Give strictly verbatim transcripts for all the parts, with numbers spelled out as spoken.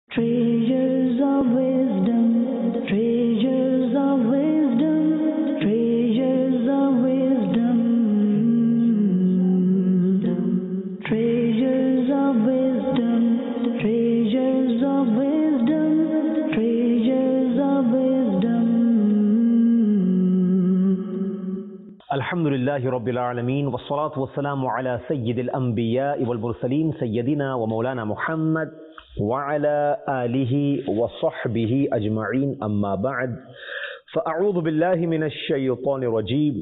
Treasures of wisdom, treasures of wisdom, treasures of wisdom, treasures of wisdom, treasures of wisdom, treasures of wisdom. Alhamdulillahi Rabbil Alameen, wassalatu wassalamu ala Sayyidil Anbiya wal Mursaleen, Sayyidina wa Maulana Muhammad wa ala alihi wa sahbihi ajma'een, amma ba'd. Fa'a'udhu billahi minash shaytanir rajeem.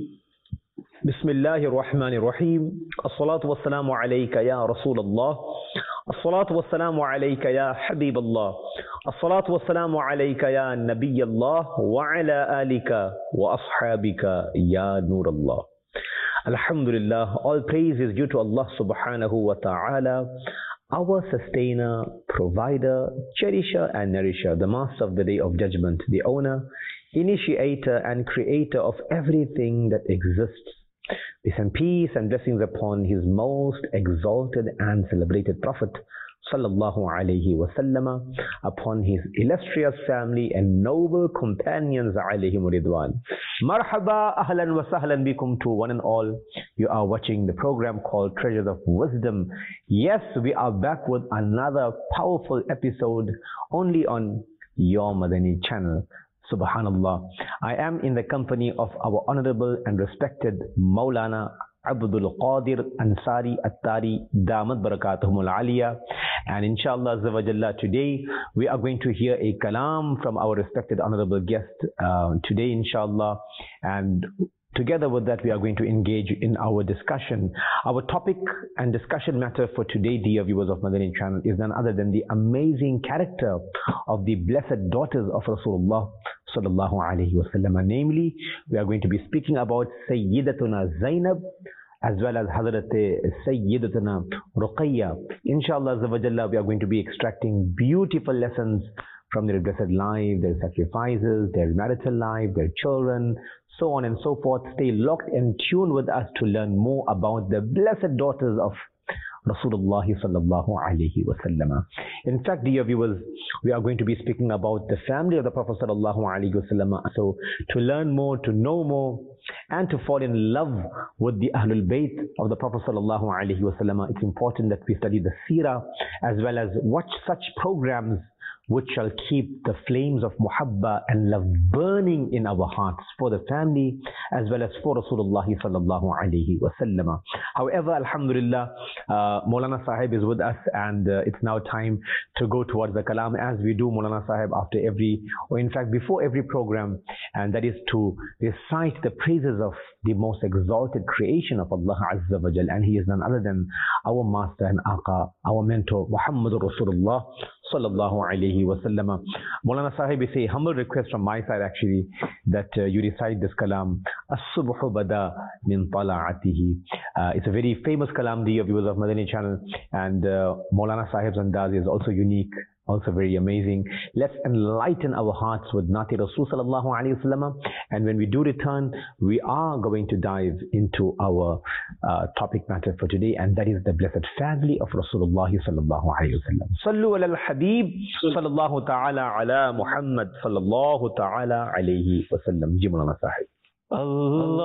Bismillahir Rahmanir Rahim. As-salatu wassalamu alayka ya Rasulallah. As-salatu wassalamu alayka ya Habiballah. As-salatu wassalamu alayka ya Nabiyallah wa ala alika wa ashabika ya Nurallah. Alhamdulillah, all praise is due to Allah subhanahu wa ta'ala, our sustainer, provider, cherisher and nourisher, the master of the day of judgment, the owner, initiator and creator of everything that exists. Peace and peace and blessings upon his most exalted and celebrated Prophet sallallahu alaihi wasallam, upon his illustrious family and noble companions alayhim ridwan. Marhaba, ahlan wa sahlan bikum to one and all. You are watching the program called Treasures of Wisdom. Yes, we are back with another powerful episode only on your Madani channel. Subhanallah. I am in the company of our honorable and respected Maulana Abdul Qadir Ansari Attari Damat Barakatuhum Al-Aliyah, and inshallah Azza wa Jalla, today we are going to hear a kalam from our respected honorable guest uh, today inshallah, and together with that we are going to engage in our discussion. Our topic and discussion matter for today, dear viewers of Madani channel, is none other than the amazing character of the blessed daughters of Rasulullah sallallahu alaihi wasallam. Namely, we are going to be speaking about Sayyidatuna Zainab as well as Hazrat Sayyidatuna Ruqayya. Inshallah Azza wa Jalla, we are going to be extracting beautiful lessons from their blessed life, their sacrifices, their marital life, their children, so on and so forth. Stay locked and tuned with us to learn more about the blessed daughters of Rasulullah sallallahu alaihi wasallam. In fact, dear viewers, we are going to be speaking about the family of the Prophet sallallahu alaihi wasallam. So to learn more, to know more, and to fall in love with the Ahlul Bayt of the Prophet sallallahu alaihi wasallam, it's important that we study the seerah as well as watch such programs which shall keep the flames of muhabba and love burning in our hearts for the family as well as for Rasulullah sallallahu alaihi wasallam. However, alhamdulillah, uh, Maulana Sahib is with us, and uh, it's now time to go towards the kalam, as we do, Maulana Sahib, after every, or in fact before every program, and that is to recite the praises of the most exalted creation of Allah Azza wa Jal, and he is none other than our master and Aqa, our mentor, Muhammadur Rasulullah sallallahu alaihi wasallam. Maulana Sahib, is a humble request from my side actually that uh, you recite this kalam, As-subhu bada min tala'atihi. Uh, it's a very famous kalam, dear viewers of Madani channel, and uh, Maulana Sahib's andaz is also unique, also very amazing. Let's enlighten our hearts with Nati Rasul sallallahu alaihi wasallam, and when we do return, we are going to dive into our uh, topic matter for today, and that is the blessed family of Rasulullah sallallahu alaihi wasallam. Sallu ala al-Habib sallallahu ta'ala ala Muhammad sallallahu ta'ala alayhi wasallam. Ji Maulana Sahib. Allahu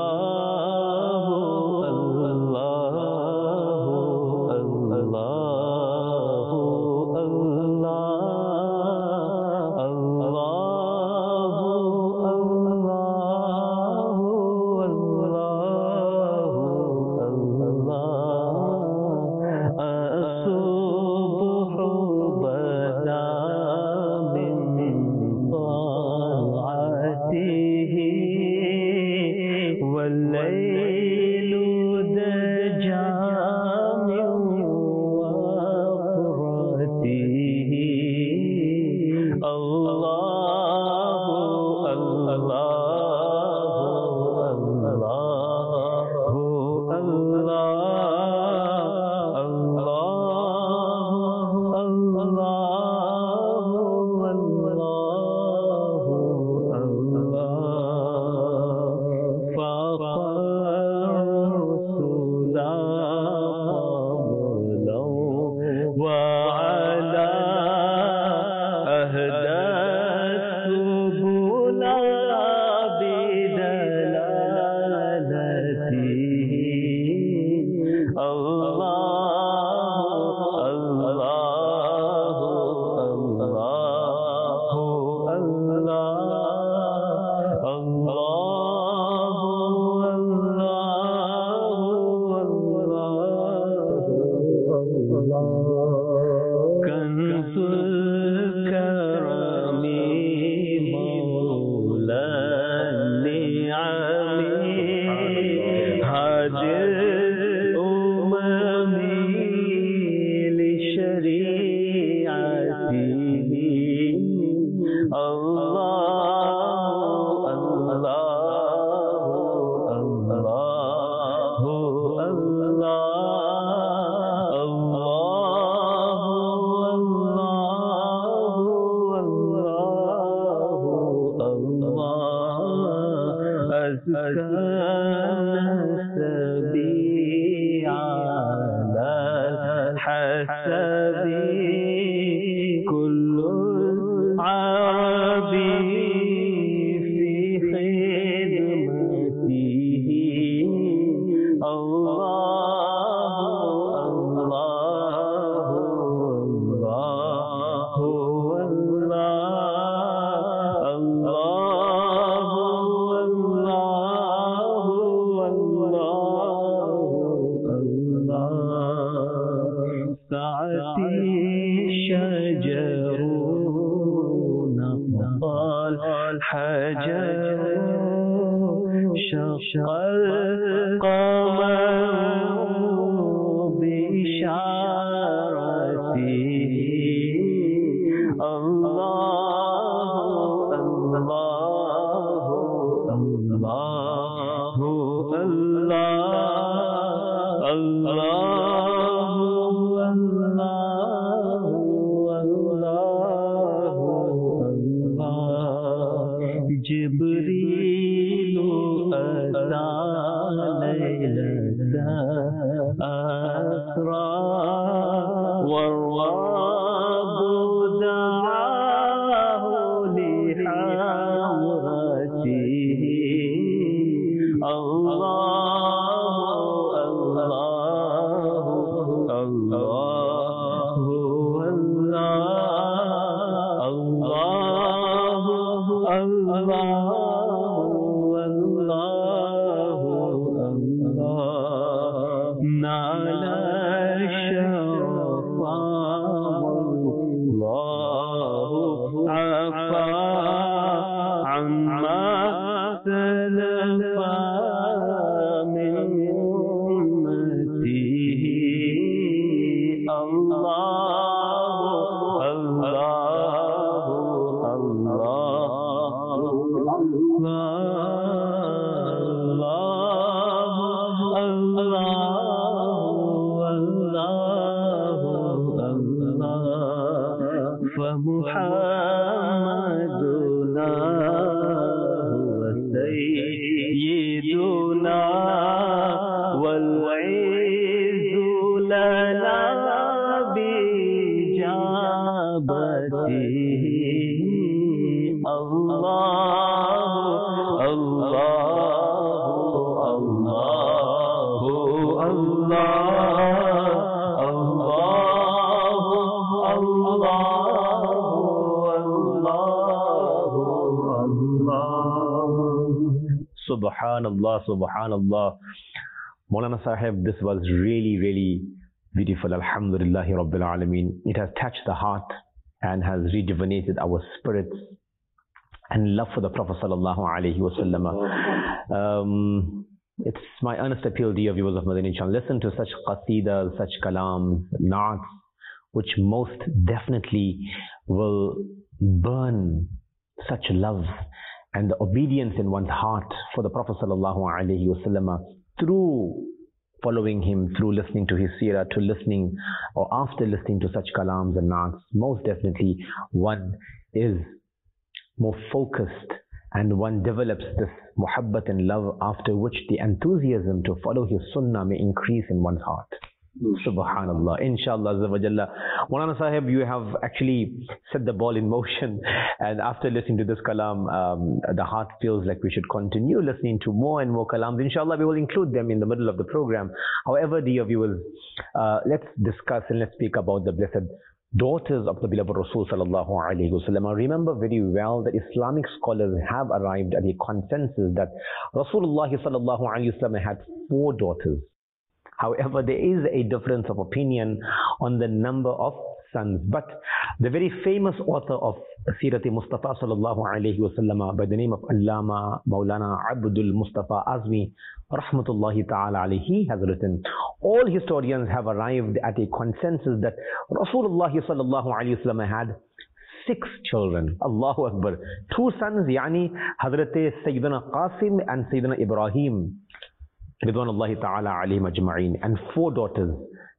Allah. والليل नसबी अला हसबी कुल्लुल अरबी फी खिदमतिही अल्लाह Subhanallah, Subhanallah. Maulana Sahib, this was really, really beautiful. Alhamdulillahi Rabbil Alameen. It has touched the heart and has rejuvenated our spirits and love for the Prophet Sallallahu Alaihi Wasallam. Um, it's my earnest appeal, dear viewers of Madani Channel, listen to such qasidas, such kalams, naats, which most definitely will burn such love and the obedience in one's heart for the Prophet Sallallahu Alaihi Wasallam through following him, through listening to his seerah, to listening or after listening to such kalams and naats. Most definitely one is more focused and one develops this muhabbat and love, after which the enthusiasm to follow his sunnah may increase in one's heart. Subhanallah. Inshallah Azza wa Jalla. Maulana Sahib, you have actually set the ball in motion, and after listening to this kalam, um, the heart feels like we should continue listening to more and more kalams. Inshallah, we will include them in the middle of the program. However, dear viewers, uh, let's discuss and let's speak about the blessed daughters of the beloved Rasul Sallallahu Alaihi Wasallam. I remember very well that Islamic scholars have arrived at a consensus that Rasulullah Sallallahu Alaihi Wasallam had four daughters. However, there is a difference of opinion on the number of sons. But the very famous author of Sirati Mustafa Sallallahu Alaihi Wasallam by the name of Allama Maulana Abdul Mustafa Azmi Rahmatullahi Ta'ala Alayhi has written, all historians have arrived at a consensus that Rasulullah Sallallahu Alaihi Wasallam had six children. Allahu Akbar. Two sons, yani Hazrat Sayyidina Qasim and Sayyidina Ibrahim Ridwanullahi Ta'ala Alayhim Ajma'in, and four daughters,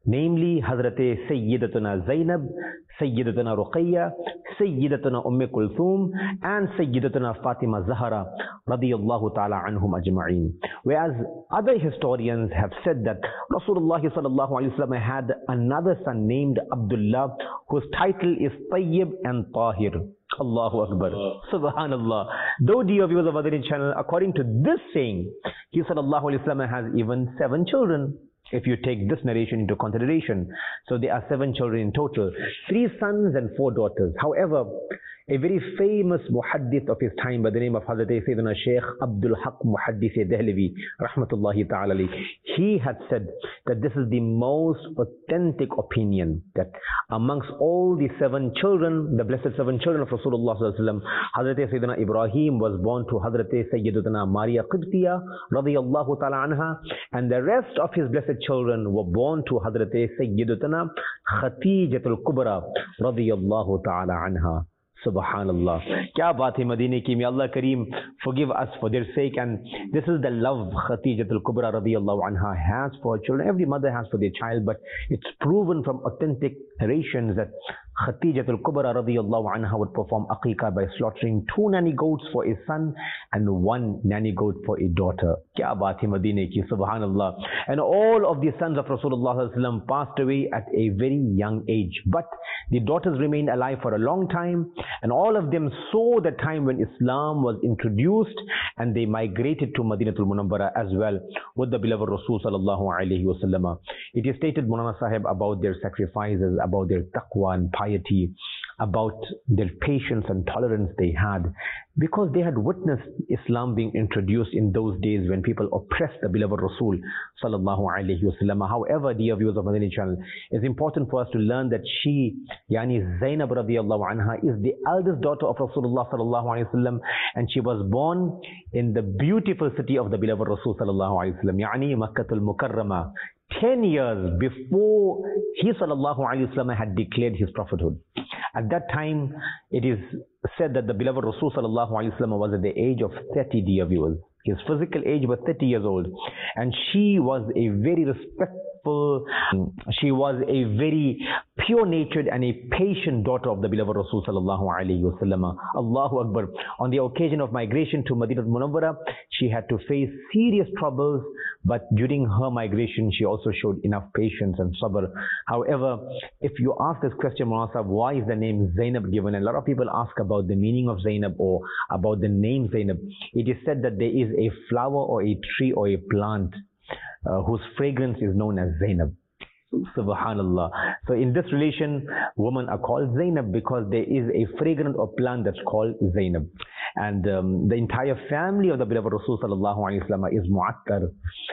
namely Hazrat Sayyidatuna Zainab, Sayyidatuna Ruqayya, Sayyidatuna Umm Kulthum, and Sayyidatuna Fatima Zahra radiyallahu ta'ala anhum ajma'een. Whereas other historians have said that Rasulullah sallallahu alaihi wasallam had another son named Abdullah, whose title is Tayyib and Tahir. Allahu Akbar. Subhanallah. Though, dear viewers of Madani channel, according to this saying, he sallallahu alaihi wasallam has even seven children. If you take this narration into consideration, so there are seven children in total, three sons and four daughters. However, a very famous muhaddith of his time by the name of Hazrat Sayyidina Shaykh Abdul Haq Muhaddith Dehlavi, rahmatullahi ta'ala, he had said that this is the most authentic opinion, that amongst all the seven children, the blessed seven children of Rasulullah sallallahu alaihi wasallam, Hazrat Sayyidina Ibrahim was born to Hazrat Sayyidatuna Maria Qibtiyya radiyallahu ta'ala anha, and the rest of his blessed children were born to Hazrat Sayyidatuna Khatijatul Kubra radiyallahu ta'ala anha. Subhanallah. Kya baat hai Madine ki. May Allah Kareem forgive us for their sake. And this is the love Khatijatul Kubra radiyallahu anha has for her children. Every mother has for their child, but it's proven from authentic narrations that Khatijatul Kubra radiyallahu anha would perform aqiqah by slaughtering two nanny goats for a son and one nanny goat for a daughter. Kya baat hai Madine ki. Subhanallah. And all of the sons of Rasulullah sallallahu alaihi wasallam passed away at a very young age, but the daughters remained alive for a long time. And all of them saw the time when Islam was introduced, and they migrated to Madinatul Munawwara as well with the beloved Rasul sallallahu alaihi wasallam. It is stated, Maulana Sahib, about their sacrifices, about their taqwa and piety, about their patience and tolerance they had, because they had witnessed Islam being introduced in those days when people oppressed the beloved Rasul sallallahu alaihi wasallam. However, dear viewers of Madani channel, it's important for us to learn that she, yani Zainab radiyallahu anha, is the eldest daughter of Rasulullah sallallahu alaihi wasallam, and she was born in the beautiful city of the beloved Rasul sallallahu alaihi wasallam, yani Makkatul Mukarramah, ten years before he sallallahu alaihi wasallam had declared his prophethood. At that time, it is said that the beloved Rasul sallallahu alaihi wasallam was at the age of thirty, dear viewers. His physical age was thirty years old, and she was a very respectful, she was a very pure-natured and a patient daughter of the beloved Rasul sallallahu alaihi wasallam. Allahu Akbar. On the occasion of migration to Madinah Munawwara, she had to face serious troubles, but during her migration, she also showed enough patience and sabr. However, if you ask this question, Maulana, why is the name Zainab given? And a lot of people ask about the meaning of Zainab or about the name Zainab. It is said that there is a flower or a tree or a plant uh, whose fragrance is known as Zainab. Subhanallah. So in this relation, women are called Zainab because there is a fragrant or plant that's called Zainab. And um, the entire family of the beloved Rasul sallallahu alaihi wasallam is mu'attar.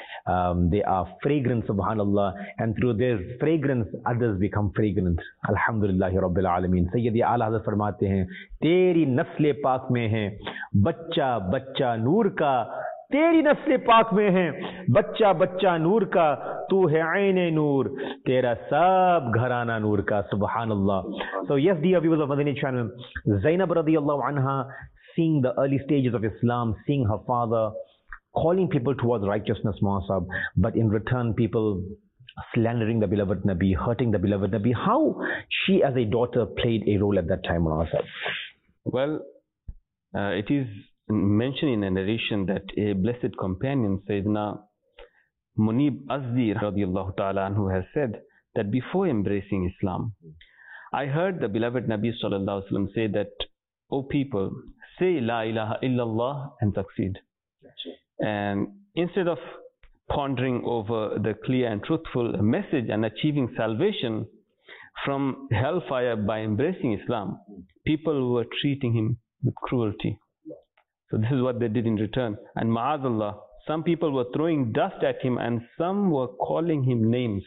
Um, they are fragrant, subhanallah, and through their fragrance, others become fragrant. Alhamdulillahi Rabbil Alameen. Sayyidi Ala Hazrat farmate hain, Teri nasle paak mein hai, bachcha bachcha noor ka, तेरी नस्ल पाक में है, बच्चा बच्चा नूर का, तू है आईने नूर, तेरा सब घराना नूर का. Subhanallah. So yes, dear viewers of Madani channel, Zainab radiyallahu anha, seeing the early stages of Islam, seeing her father calling people towards righteousness, Mahasab, but in return people slandering the beloved Nabi, hurting the beloved Nabi. How she as a daughter played a role at that time, Mahasab? Well, uh, it is mentioned in a narration that a blessed companion, Sayyidina Munib Azdi radiyallahu ta'ala anhu, has said that before embracing Islam, I heard the beloved Nabi sallallahu alaihi wasallam say that, O people, say La ilaha illallah and succeed. And instead of pondering over the clear and truthful message and achieving salvation from hellfire by embracing Islam, people were treating him with cruelty. So this is what they did in return. And ma'azallah, some people were throwing dust at him and some were calling him names.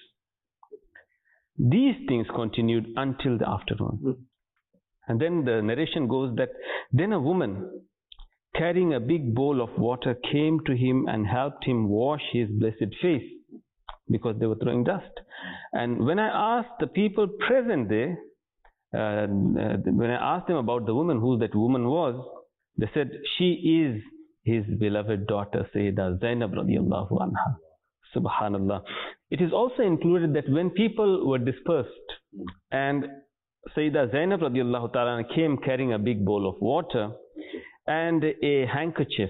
These things continued until the afternoon. And then the narration goes that then a woman carrying a big bowl of water came to him and helped him wash his blessed face because they were throwing dust. And when I asked the people present there, uh, when I asked them about the woman, who that woman was, they said, she is his beloved daughter, Sayyidah Zainab radiyallahu anha. Subhanallah. It is also included that when people were dispersed and Sayyidah Zainab radiallahu ta'ala came carrying a big bowl of water and a handkerchief.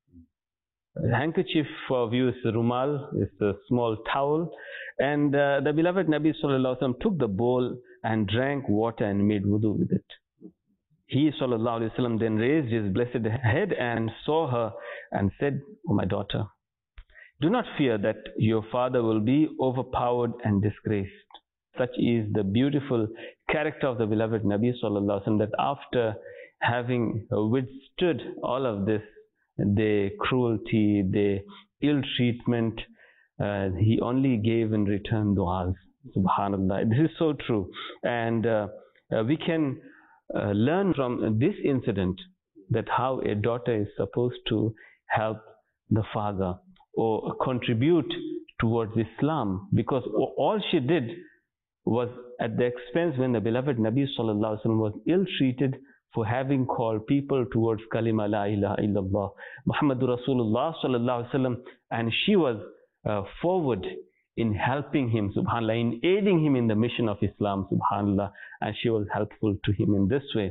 A handkerchief for you is rumal, is a small towel, and uh, the beloved Nabi sallallahu alaihi wasallam took the bowl and drank water and made wudu with it. He sallallahu alaihi wasallam then raised his blessed head and saw her and said, "Oh my daughter, do not fear that your father will be overpowered and disgraced." Such is the beautiful character of the beloved Nabi sallallahu alaihi wasallam, that after having withstood all of this, the cruelty, the ill treatment, uh, he only gave in return du'as. Subhanallah. This is so true. And uh, uh, we can uh, learn from this incident that how a daughter is supposed to help the father or contribute towards Islam, because all she did was at the expense when the beloved Nabi sallallahu alaihi wasallam was ill-treated for having called people towards kalima la ilaha illallah Muhammadur Rasulullah sallallahu alaihi wasallam, and she was uh, forward in helping him, subhanallah, in aiding him in the mission of Islam, subhanallah, and she was helpful to him in this way.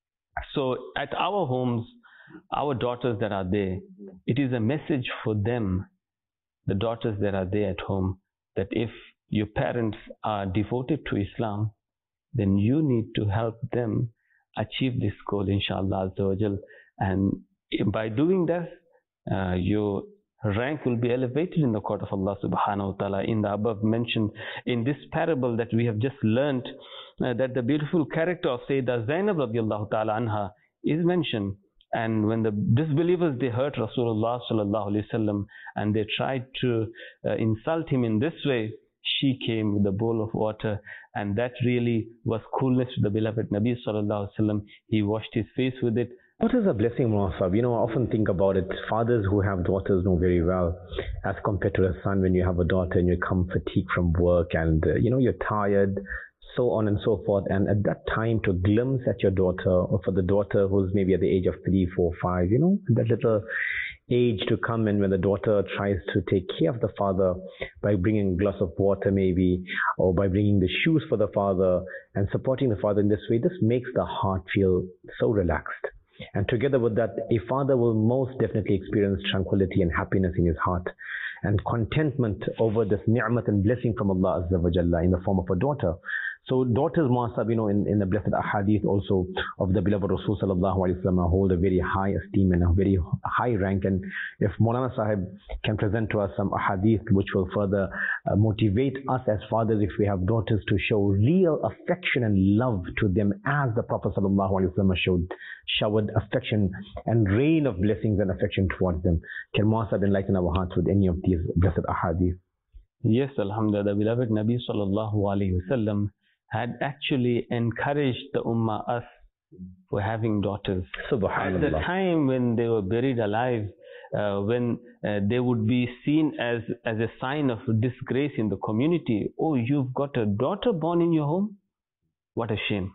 So at our homes, our daughters that are there, it is a message for them, the daughters that are there at home, that if your parents are devoted to Islam, then you need to help them achieve this goal, inshallah azza wa jal. And by doing that, uh, your rank will be elevated in the court of Allah subhanahu wa ta'ala. In the above mentioned, in this parable that we have just learnt, uh, that the beautiful character of Sayyidah Zainab radiallahu ta'ala anha is mentioned. And when the disbelievers, they hurt Rasulullah sallallahu alaihi wasallam and they tried to uh, insult him in this way, she came with a bowl of water, and that really was coolness to the beloved Nabi sallallahu alaihi wasallam. He washed his face with it. What is a blessing, Muasab? You know, I often think about it. Fathers who have daughters know very well, as compared to a son, when you have a daughter and you come fatigued from work and, uh, you know, you're tired, so on and so forth. And at that time, to glimpse at your daughter, or for the daughter who's maybe at the age of three, four, five, you know, that little age to come in when the daughter tries to take care of the father by bringing a glass of water maybe, or by bringing the shoes for the father and supporting the father in this way, this makes the heart feel so relaxed. And together with that, a father will most definitely experience tranquility and happiness in his heart and contentment over this ni'mat and blessing from Allah Azza wa Jalla in the form of a daughter. So daughters, Muasab, you know, in, in the blessed ahadith also of the beloved Rasul sallallahu alaihi wasallam hold a very high esteem and a very high rank. And if Maulana Sahib can present to us some ahadith which will further uh, motivate us as fathers, if we have daughters, to show real affection and love to them as the Prophet sallallahu alaihi wasallam showed, showered affection and rain of blessings and affection towards them. Can Muasab enlighten our hearts with any of these blessed ahadith? Yes, alhamdulillah, the beloved Nabi sallallahu alaihi wasallam had actually encouraged the ummah, us, for having daughters. Subhanallah. At the time when they were buried alive, uh, when uh, they would be seen as, as a sign of disgrace in the community. Oh, you've got a daughter born in your home? What a shame.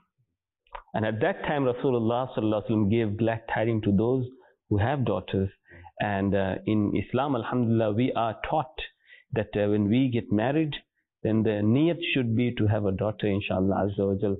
And at that time, Rasulullah sallallahu alaihi wasallam gave glad tidings to those who have daughters. And uh, in Islam, alhamdulillah, we are taught that uh, when we get married, then the niyat should be to have a daughter, inshallah azza wa jal.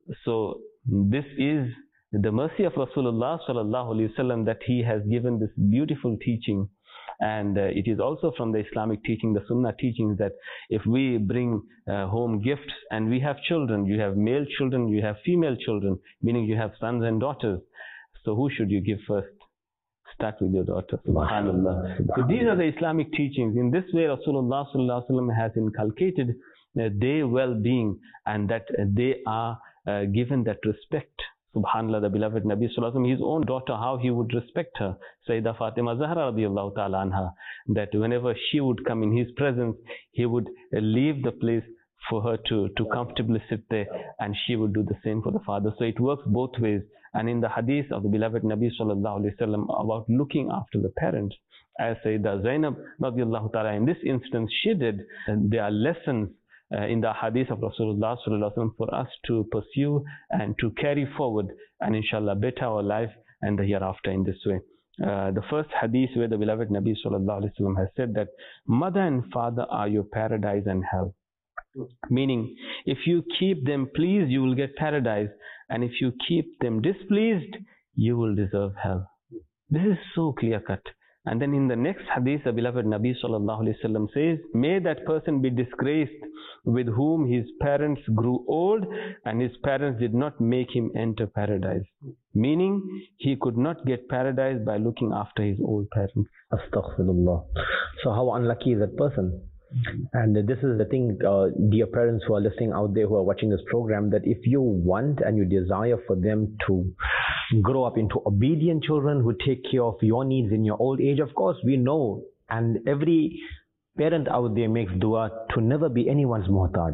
So this is the mercy of Rasulullah sallallahu alaihi wasallam, that he has given this beautiful teaching. And uh, it is also from the Islamic teaching, the Sunnah teachings, that if we bring uh, home gifts and we have children, you have male children, you have female children, meaning you have sons and daughters. So who should you give first? Start with your daughter. Subhanallah. So these are the Islamic teachings. In this way, Rasulullah sallallahu alaihi wasallam has inculcated uh, their well-being, and that uh, they are uh, given that respect. Subhanallah, the beloved Nabi sallallahu alaihi wasallam, his own daughter, how he would respect her. Sayyidah Fatima Zahra radiallahu ta'ala anha, that whenever she would come in his presence, he would uh, leave the place for her to, to comfortably sit there, and she would do the same for the father. So it works both ways. And in the hadith of the beloved Nabi sallallahu alaihi wasallam about looking after the parents, as Sayyidah Zainab radiallahu ta'ala in this instance she did, and there are lessons uh, in the hadith of Rasulullah sallallahu alaihi wasallam for us to pursue and to carry forward, and inshallah better our life and the hereafter in this way. uh, the first hadith where the beloved Nabi sallallahu alaihi wasallam has said that mother and father are your paradise and hell. Meaning, if you keep them pleased, you will get paradise, and if you keep them displeased, you will deserve hell. This is so clear cut. And then in the next hadith, the beloved Nabi sallallahu alaihi wasallam says, may that person be disgraced with whom his parents grew old and his parents did not make him enter paradise. Meaning, he could not get paradise by looking after his old parents. Astaghfirullah. So how unlucky is that person? And this is the thing, uh, dear parents who are listening out there, who are watching this program, that if you want and you desire for them to grow up into obedient children who take care of your needs in your old age, of course, we know, and every parent out there makes dua to never be anyone's muhtaj,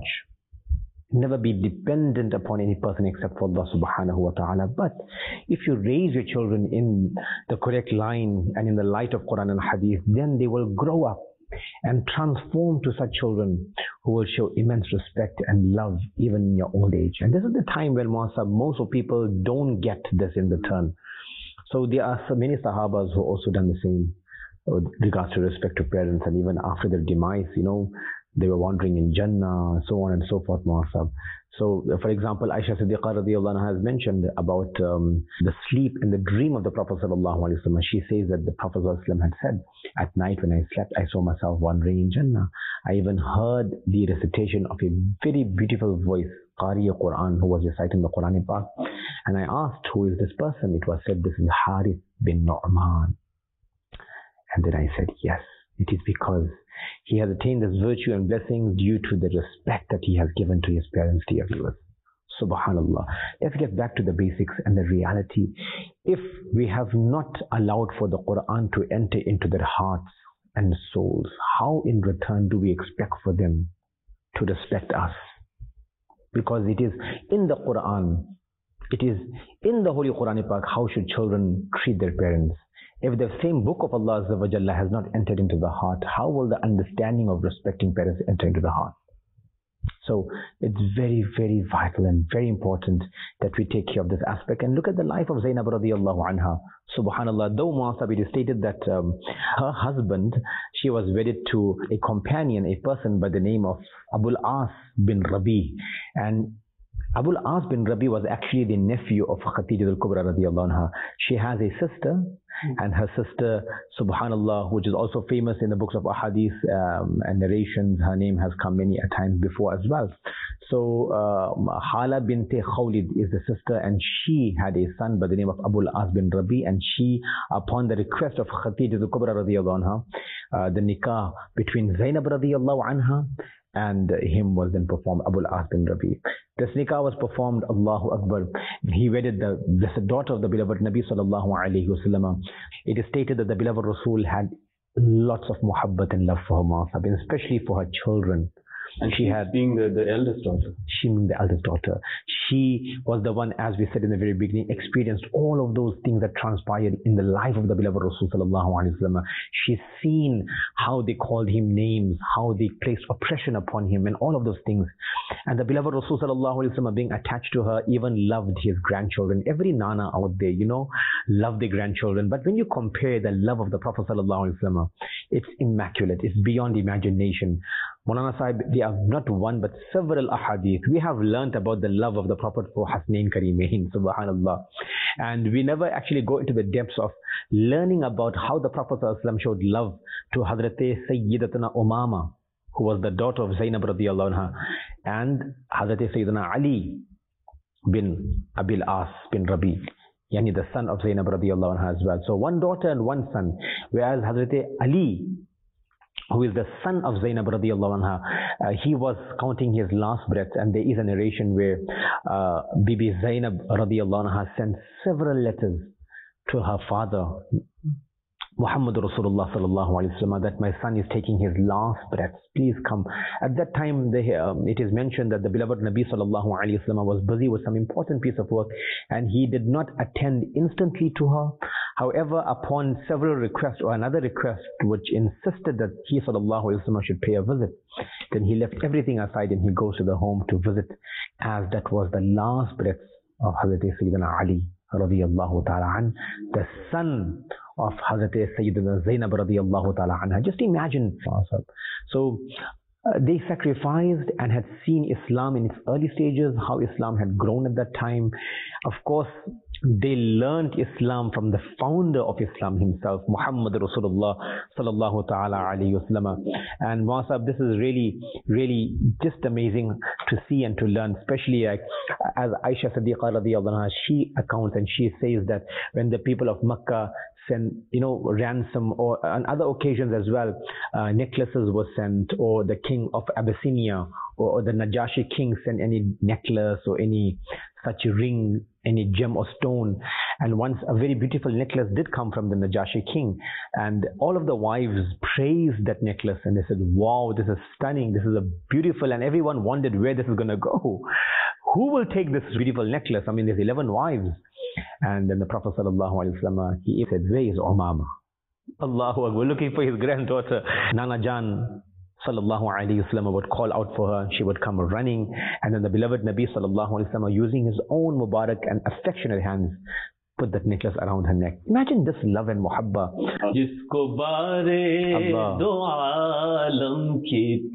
never be dependent upon any person except for Allah subhanahu wa ta'ala. But if you raise your children in the correct line and in the light of Quran and Hadith, then they will grow up and transform to such children who will show immense respect and love even in your old age. And this is the time when most of people don't get this in return. So there are so many Sahabas who also done the same with regards to respect to parents, and even after their demise, you know, they were wandering in Jannah, so on and so forth. So, for example, Aisha Siddiqa radiallahu anha has mentioned about um, the sleep and the dream of the Prophet sallallahu alaihi wasallam. She says that the Prophet sallallahu alaihi wasallam had said, at night when I slept, I saw myself wandering in Jannah. I even heard the recitation of a very beautiful voice, Qari Quran, who was reciting the Quran in Pak. And I asked, who is this person? It was said, this is Harith bin Nu'man. And then I said, yes, it is because he has attained this virtue and blessings due to the respect that he has given to his parents, dear viewers. Subhanallah. Let's get back to the basics and the reality. If we have not allowed for the Quran to enter into their hearts and souls, how in return do we expect for them to respect us? Because it is in the Quran, it is in the Holy Quran Pak, how should children treat their parents? If the same book of Allah Azza wa Jalla has not entered into the heart, how will the understanding of respecting parents enter into the heart? So it's very, very vital and very important that we take care of this aspect. And look at the life of Zainab radiallahu anha. Subhanallah, though Mu'asab, it is stated that um, her husband, she was wedded to a companion, a person by the name of Abul As bin Rabi. And Abul As bin Rabi was actually the nephew of Khadija al-Kubra radiallahu anha. She has a sister, and her sister, subhanallah, which is also famous in the books of ahadith um, and narrations, her name has come many a times before as well. So uh, Hala bint Khawlid is the sister, and she had a son by the name of Abul As bin Rabi, and she, upon the request of Khadija al-Kubra radiallahu anha, uh, the nikah between Zainab radiallahu anha and him was then performed, Abul As bin Rabi. This nikah was performed, Allahu Akbar. He wedded the, this daughter of the beloved Nabi sallallahu alayhi wasallam. It is stated that the beloved Rasul had lots of muhabbat and love for her Mu'asab, especially for her children. And she had being the, the eldest daughter. She being the eldest daughter. She was the one, as we said in the very beginning, experienced all of those things that transpired in the life of the beloved Rasul sallallahu alaihi wasallam. She's seen how they called him names, how they placed oppression upon him, and all of those things. And the beloved Rasul sallallahu alaihi wasallam, being attached to her, even loved his grandchildren. Every nana out there, you know, loved their grandchildren. But when you compare the love of the Prophet sallallahu alaihi wasallam, it's immaculate. It's beyond imagination. Maulana Sahib, there are not one but several ahadith. We have learnt about the love of the Prophet for Hasnain Karimain, subhanallah. And we never actually go into the depths of learning about how the Prophet ﷺ showed love to Hazrat Sayyidatuna Umama, who was the daughter of Zainab radiallahu anha, and Hazrat Sayyidina Ali bin Abil As bin Rabi, yani the son of Zainab radiallahu anha as well. So one daughter and one son, whereas Hazrat Ali, who is the son of Zainab radiallahu anha, uh, he was counting his last breath, and there is a narration where uh, Bibi Zainab radiallahu anha sent several letters to her father, Muhammad Rasulullah sallallahu alaihi wasallam, that my son is taking his last breaths, please come. At that time, the, um, it is mentioned that the beloved Nabi sallallahu alaihi wasallam was busy with some important piece of work, and he did not attend instantly to her. However, upon several requests or another request which insisted that he sallallahu alaihi wasallam should pay a visit, then he left everything aside and he goes to the home to visit, as that was the last breaths of Hazrat Sayyidina Ali radiyallahu ta'ala an, the son of Hazrat Sayyidina Zainab radiyallahu ta'ala anha. Just imagine. So uh, they sacrificed and had seen Islam in its early stages, how Islam had grown at that time. Of course, they learned Islam from the founder of Islam himself, Muhammad Rasulullah sallallahu ta'ala alayhi wasallam. And Masab, this is really, really just amazing to see and to learn, especially like, as Aisha Siddiqa radiyallahu anha, she accounts and she says that when the people of Makkah sent, you know, ransom, or on other occasions as well, uh, necklaces were sent, or the king of Abyssinia or, or the Najashi king sent any necklace or any such ring, any gem or stone. And once a very beautiful necklace did come from the Najashi king, and all of the wives praised that necklace and they said, wow, this is stunning, this is a beautiful, and everyone wondered where this is going to go. Who will take this beautiful necklace? I mean, there's eleven wives. And then the Prophet sallallahu alaihi wasallam, he said, where is Umama? Allahu Akbar, looking for his granddaughter. Nana Jan sallallahu alaihi wasallam would call out for her. She would come running, and then the beloved Nabi sallallahu alaihi wasallam, using his own Mubarak and affectionate hands, put that necklace around her neck. Imagine this love and muhabba. Jisko bare do aalam ki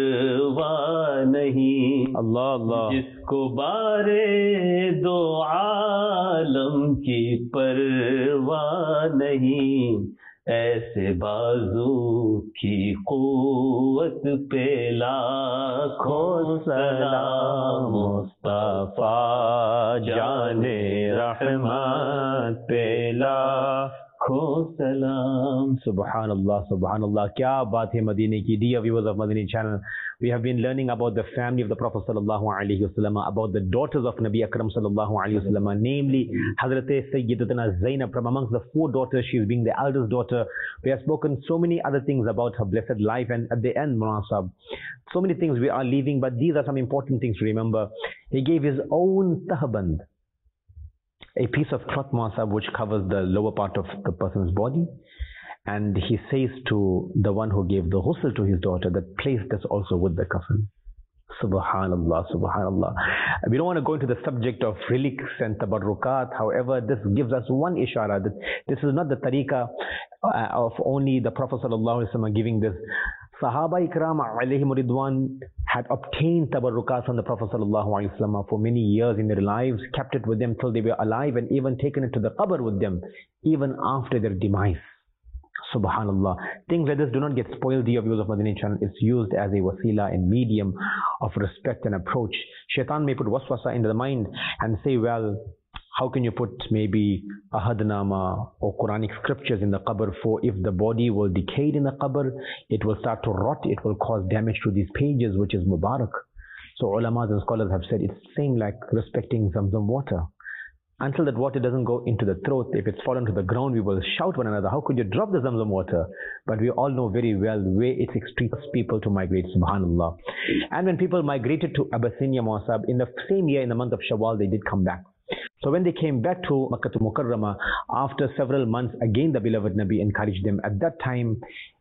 parwa nahi. Allah, Allah. Jisko bare do aalam ki parwa nahi. ऐसे बाजू की क़ुव्वत पे लाखों सलाम मुस्तफा जाने रहमत पे लाखों सलाम. Subhanallah, Subhanallah. Kya baat hai Madine ki. Dear viewers of Madani channel, we have been learning about the family of the Prophet sallallahu alaihi wasallam, about the daughters of Nabi Akram sallallahu alaihi wasallam, namely Hazrat Sayyidatuna Zainab. From amongst the four daughters, she is being the eldest daughter. We have spoken so many other things about her blessed life, and at the end, Munasab, so many things we are leaving, but these are some important things to remember. He gave his own tahband, a piece of cloth, Masab, which covers the lower part of the person's body. And he says to the one who gave the ghusl to his daughter that place this also with the kafan. Subhanallah, Subhanallah. We don't want to go into the subject of relics and tabarrukat. However, this gives us one ishara that this is not the tariqah uh, of only the Prophet sallallahu alaihi wasallam giving this. Sahaba ikram alayhim ridwan had obtained tabarrukat from the Prophet sallallahu alaihi wasallam for many years in their lives, kept it with them till they were alive, and even taken it to the qabr with them, even after their demise. Subhanallah. Things like this do not get spoiled, dear viewers of Madani channel. It's used as a wasila and medium of respect and approach. Shaitan may put waswasa into the mind and say, well, how can you put maybe a hadnama or Quranic scriptures in the qabr, for if the body will decay in the qabr, it will start to rot, it will cause damage to these pages, which is Mubarak. So ulamas and scholars have said it's same like respecting Zamzam water. Until that water doesn't go into the throat, if it's fallen to the ground, we will shout one another, how could you drop the Zamzam water? But we all know very well where it extracts people to migrate, subhanallah. And when people migrated to Abyssinia, Muasab, in the same year, in the month of Shawwal, they did come back. So when they came back to Makkah to Mukarramah, after several months, again the beloved Nabi encouraged them. At that time,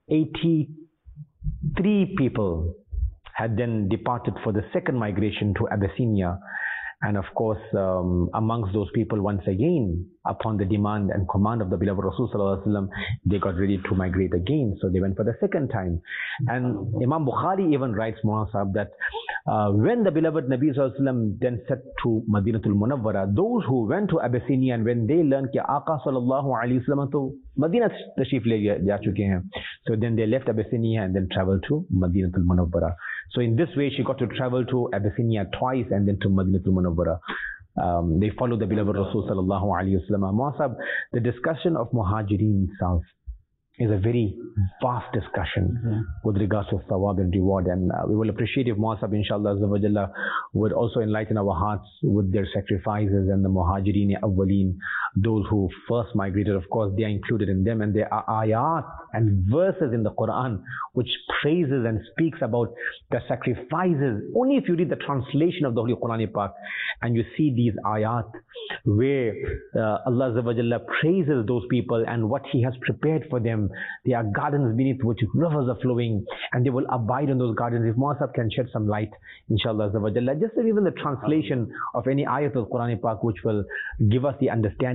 eighty-three people had then departed for the second migration to Abyssinia. And of course, um, amongst those people, once again, upon the demand and command of the beloved Rasul sallallahu alaihi wasallam, they got ready to migrate again. So they went for the second time. And Imam Bukhari even writes, Muhammad, that uh, when the beloved Nabi sallallahu alaihi wasallam then set to Madinatul Munawwara, those who went to Abyssinia and when they learned that Aqa sallallahu alaihi wasallam to Madinah tashrif le ja chuke hain, so then they left Abyssinia and then traveled to Madinatul Munawwara. So in this way, she got to travel to Abyssinia twice and then to Madinatul Munawwara. Um, they followed the beloved Rasul sallallahu alaihi wasallam. Muasab, the discussion of Muhajirin itself is a very vast discussion mm-hmm. with regards to thawab and reward, and uh, we will appreciate if Muasab inshallah azza wa jalla would also enlighten our hearts with their sacrifices, and the Muhajirin awwaleen, those who first migrated, of course they are included in them, and there are ayat and verses in the Quran which praises and speaks about the sacrifices. Only if you read the translation of the Holy Quran Pak and you see these ayat where uh, Allah azza wa jalla praises those people and what He has prepared for them. There are gardens beneath which rivers are flowing, and they will abide in those gardens. If Muasab can shed some light, inshallah azza wa jalla, just even the translation of any ayat of Quran Pak which will give us the understanding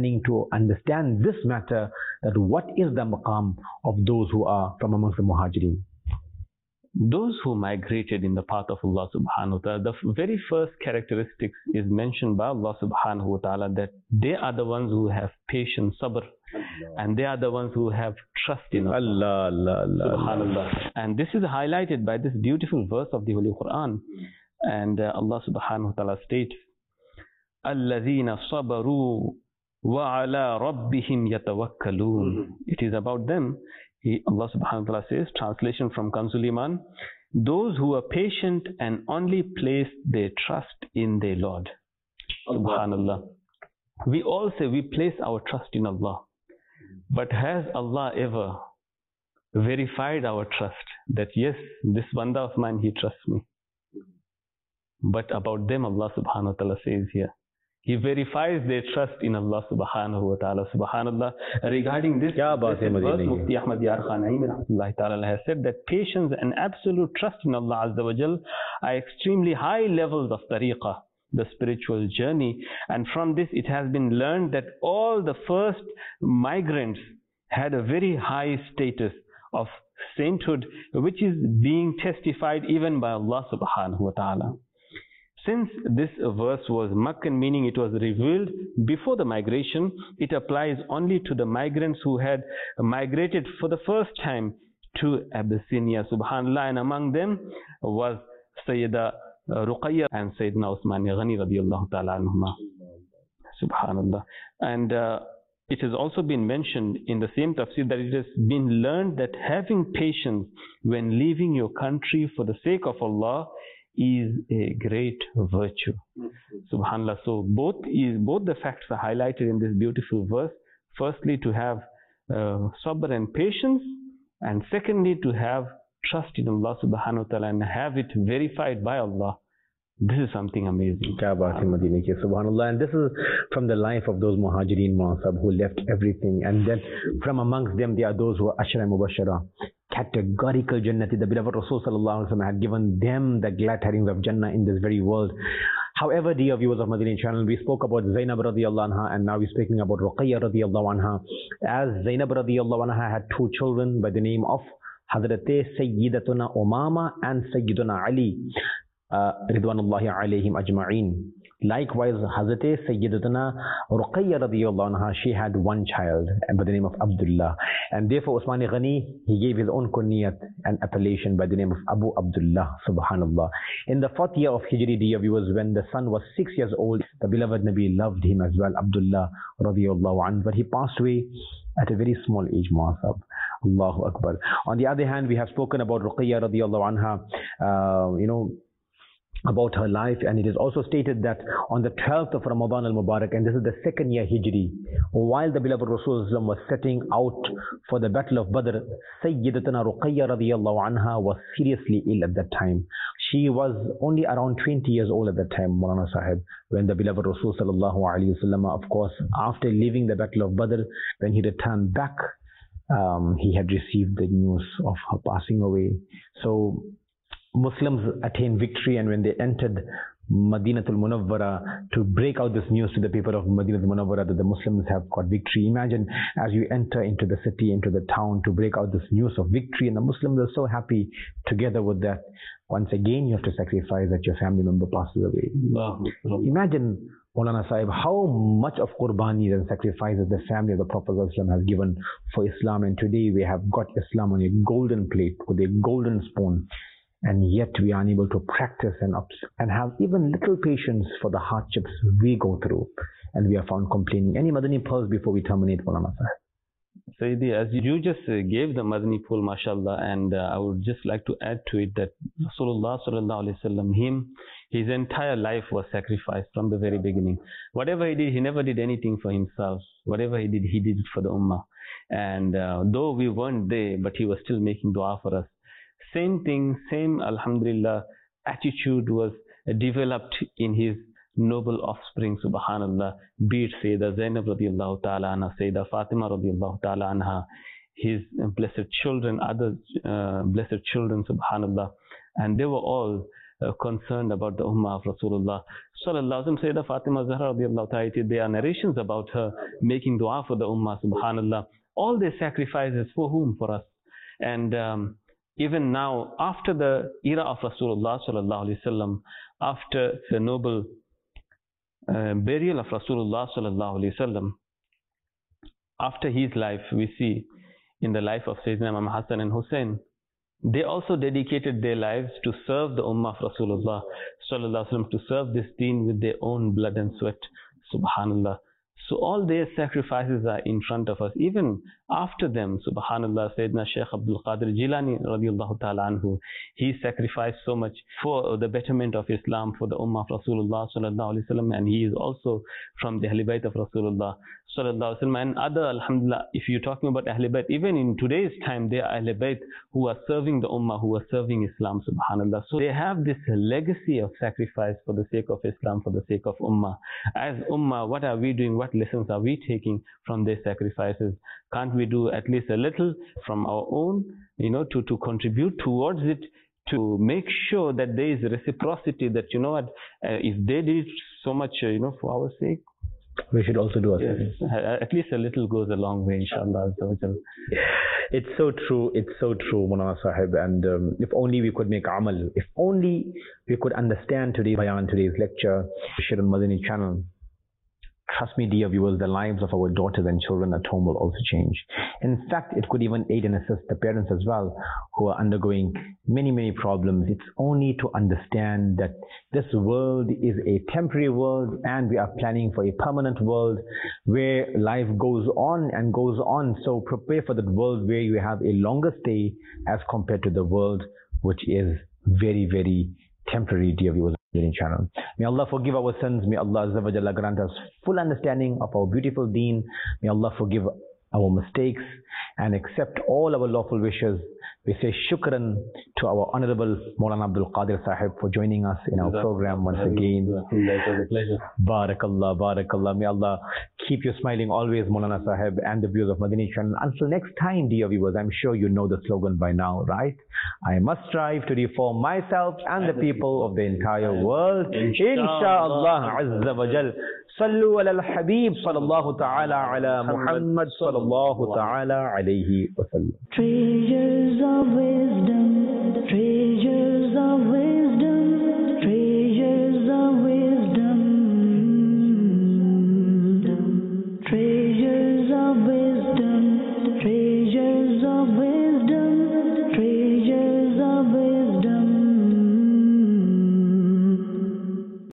beginning to understand this matter, that what is the maqam of those who are from amongst the muhajirin? Those who migrated in the path of Allah subhanahu wa ta'ala, the very first characteristics is mentioned by Allah subhanahu wa ta'ala, that they are the ones who have patience, sabr, and they are the ones who have trust in Allah. Allah, Allah, Allah, Subhanallah. And this is highlighted by this beautiful verse of the Holy Quran. And uh, Allah subhanahu wa ta'ala states, الَّذِينَ صَبَرُوا وَعَلَىٰ رَبِّهِمْ يَتَوَكَّلُونَ. It is about them. He, Allah subhanahu wa ta'ala says, translation from Kanzul Iman, those who are patient and only place their trust in their Lord. Subhanallah. We all say we place our trust in Allah. But has Allah ever verified our trust? That yes, this banda of mine, he trusts me. But about them, Allah subhanahu wa ta'ala says here, He verifies their trust in Allah subhanahu wa ta'ala. Subhanallah. Regarding this, Kya baat hai verse, Madini? Mufti Ahmad Yar Khan Naeem rahmatullahi ta'ala has said that patience and absolute trust in Allah Azza wa Jal are extremely high levels of tariqah, the spiritual journey. And from this it has been learned that all the first migrants had a very high status of sainthood, which is being testified even by Allah subhanahu wa ta'ala. Since this verse was Makkan, meaning it was revealed before the migration, it applies only to the migrants who had migrated for the first time to Abyssinia. Subhanallah. And among them was Sayyida Ruqayya and Sayyidina Usman Ghani radiyallahu ta'ala anhuma. Subhanallah. And uh, it has also been mentioned in the same tafsir that it has been learned that having patience when leaving your country for the sake of Allah is a great virtue. Mm-hmm. Subhanallah. So both is both the facts are highlighted in this beautiful verse. Firstly, to have uh, sabr and patience, and secondly, to have trust in Allah subhanahu wa ta'ala and have it verified by Allah. This is something amazing. Kya baat hai Madina ki, Subhanallah. And this is from the life of those muhajirin Mu'asab who left everything. And then from amongst them, there are those who are Ashra Mubashara, categorical Jannati. The beloved Rasul sallallahu alaihi wasallam had given them the glad tidings of Jannah in this very world. However, dear viewers of Madini channel, we spoke about Zainab radiyallahu anha, and now we're speaking about Ruqayya radiyallahu anha. As Zainab radiyallahu anha had two children by the name of Hadrate Sayyidatuna Umama and Sayyiduna Ali, uh, Ridwanullahi alayhim ajma'een. Likewise, Hazrat Sayyidatuna Ruqayya radiyallahu anha, she had one child by the name of Abdullah. And therefore Usman Ghani, he gave his own kunyat and appellation by the name of Abu Abdullah. Subhanallah. In the fourth year of Hijri, dear viewers, when the son was six years old, the beloved Nabi loved him as well, Abdullah radiyallahu anhu. But he passed away at a very small age, Mu'asab. Allahu Akbar. On the other hand, we have spoken about Ruqayya radiyallahu anha, uh, you know, about her life, and it is also stated that on the twelfth of Ramadan al-Mubarak, and this is the second year Hijri, while the beloved Rasulullah was setting out for the battle of Badr, Sayyidatuna Ruqayya radiyallahu anha was seriously ill at that time. She was only around twenty years old at that time, Maulana Sahib, when the beloved Rasul sallallahu alayhi wasallam, of course, after leaving the battle of Badr, when he returned back, um, he had received the news of her passing away. So Muslims attained victory, and when they entered Madinatul Munawwara to break out this news to the people of Madinatul Munawwara that the Muslims have got victory. Imagine as you enter into the city, into the town to break out this news of victory, and the Muslims are so happy together with that. Once again, you have to sacrifice that your family member passes away. Wow. Imagine, Maulana Sahib, how much of qurbani and sacrifices the family of the Prophet has given for Islam, and today we have got Islam on a golden plate with a golden spoon. And yet we are unable to practice and, and have even little patience for the hardships we go through. And we are found complaining. Any Madani pulse before we terminate, Maulana Sahib? Sayyidi, as you just uh, gave the Madani pool, mashallah, and uh, I would just like to add to it that Rasulullah sallallahu alaihi wasallam, him, his entire life was sacrificed from the very beginning. Whatever he did, he never did anything for himself. Whatever he did, he did it for the ummah. And uh, though we weren't there, but he was still making dua for us. Same thing, same alhamdulillah attitude was developed in his noble offspring, subhanallah, be it Sayyida Zainab radiyallahu ta'ala anha, Sayyida Fatima radiyallahu ta'ala anha, his blessed children, other uh, blessed children, subhanallah, and they were all uh, concerned about the ummah of Rasulullah sallallahu alaihi wasallam. Sayyidah Fatima Zahra radiallahu ta'ala, there are narrations about her making dua for the ummah, subhanallah. All these sacrifices for whom? For us. And um, even now, after the era of Rasulullah sallallahu alaihi wasallam, after the noble uh, burial of Rasulullah sallallahu alaihi wasallam, after his life, we see in the life of Sayyidina Imam Hassan and Hussein, they also dedicated their lives to serve the ummah of Rasulullah sallallahu alaihi wasallam, to serve this deen with their own blood and sweat. Subhanallah. So all their sacrifices are in front of us. Even after them, subhanallah, Sayyidina Shaykh Abdul Qadir Jilani radiallahu ta'ala anhu, he sacrificed so much for the betterment of Islam, for the ummah of Rasulullah sallallahu alaihi wasallam, and he is also from the Ahlul Bayt of Rasulullah sallallahu alaihi wasallam. And other, alhamdulillah, if you're talking about Ahlul Bayt, even in today's time, there are Ahlul Bayt who are serving the ummah, who are serving Islam, subhanallah. So they have this legacy of sacrifice for the sake of Islam, for the sake of ummah. As ummah, what are we doing? What lessons are we taking from their sacrifices? Can't we do at least a little from our own, you know, to, to contribute towards it, to make sure that there is reciprocity, that, you know what, uh, if they did so much, uh, you know, for our sake, we should also do our yes, at least a little goes a long way, inshallah. It's so true, it's so true, Maulana Sahib, and um, if only we could make amal, if only we could understand today's bayan, today's lecture, Shirin Madani channel. Trust me, dear viewers, the lives of our daughters and children at home will also change. In fact, it could even aid and assist the parents as well, who are undergoing many, many problems. It's only to understand that this world is a temporary world and we are planning for a permanent world where life goes on and goes on. So prepare for that world where you have a longer stay as compared to the world which is very, very temporary, dear viewers. Channel. May Allah forgive our sins. May Allah Azza wa Jalla grant us full understanding of our beautiful deen. May Allah forgive our mistakes and accept all our lawful wishes. We say shukran to our Honorable Maulana Abdul Qadir Sahib for joining us in our program once again. It was a pleasure. Barakallah, Barakallah. May Allah keep you smiling always, Maulana Sahib, and the viewers of Madani Channel. Until next time, dear viewers, I'm sure you know the slogan by now, right? I must strive to reform myself and the people of the entire world. Insha'Allah Azza wa Jal. Sallu ala al-Habib sallallahu ta'ala ala Muhammad sallallahu ta'ala alayhi wa sallam. Treasures of